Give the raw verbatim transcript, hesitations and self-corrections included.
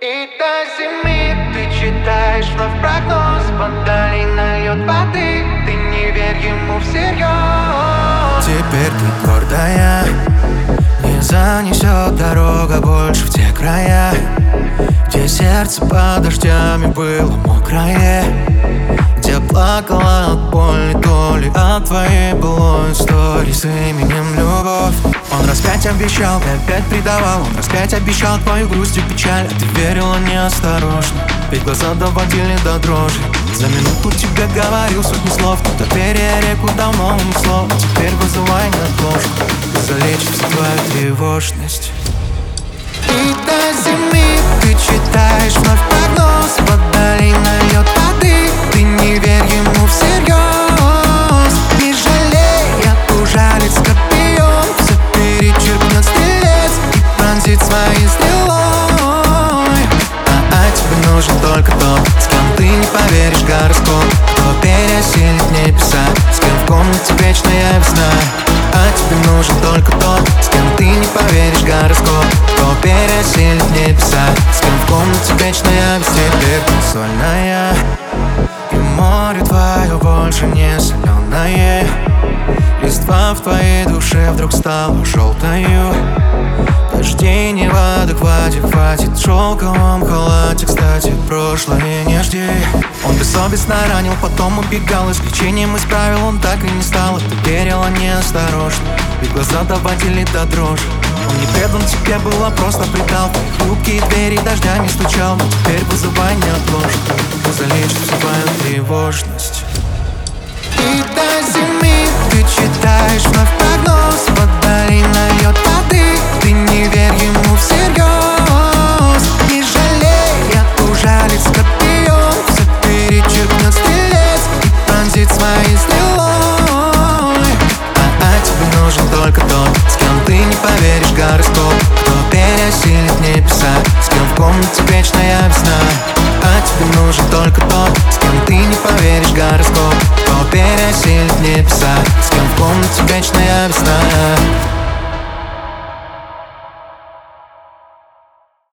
И до зимы ты читаешь вновь прогноз, под долиной льет воды, ты не верь ему всерьез. Теперь ты гордая, не занесет дорога больше в те края, где сердце под дождями было мокрое, где плакала от боли, то ли от твоей былой истории с именем любовь. Он раз пять обещал, ты опять предавал. Он раз пять обещал твою грусть и печаль, а ты верила неосторожно, ведь глаза доводили до дрожи. За минуту тебе говорил сотни слов, но доверие реку давно унесло. А теперь вызывай неотложку, залечит всю твою тревожность. И до зимы ты читаешь вновь прогноз, под долиной льет воды, ты не верь ему всерьез. Не жалей, ужалит скорпион, все перечеркнет стрелец и пронзит своей стрелой. А, а тебе нужен только тот, с кем ты не поверишь гороскоп, кто пересилит небеса, с кем в комнате вечная весна. А тебе нужен только тот, с кем ты не поверишь гороскоп, кто пересилит небеса, с кем в комнате вечная весна. Теперь ты сольная, и море твое больше не соленое. Листва в твоей душе вдруг стала желтою. Дождей не в адеквате, хватит в шелковом халате. Кстати, прошлое не жди. Он бессовестно ранил, потом убегал, исключением исправил он так и не стал. Ты верила неосторожно, ведь глаза доводили до дрожи. Он не предан тебе, было просто предал. Хрупкие двери дождями стучал, но теперь вызывай неотложку, залечит всю твою тревожность. И до зимы ты читаешь вновь прогноз, под долиной льет воды, ты не верь ему всерьез. Не жалей, ужалит скорпион, все перечеркнет стрелец и пронзит своей стрелой. А, а тебе нужен только тот, с кем ты не поверишь гороскоп, кто пересилит небеса, с кем в комнате вечная весна. А тебе нужен только тот, с кем ты не поверишь гороскоп, кто пересилит небеса, с кем в комнате вечная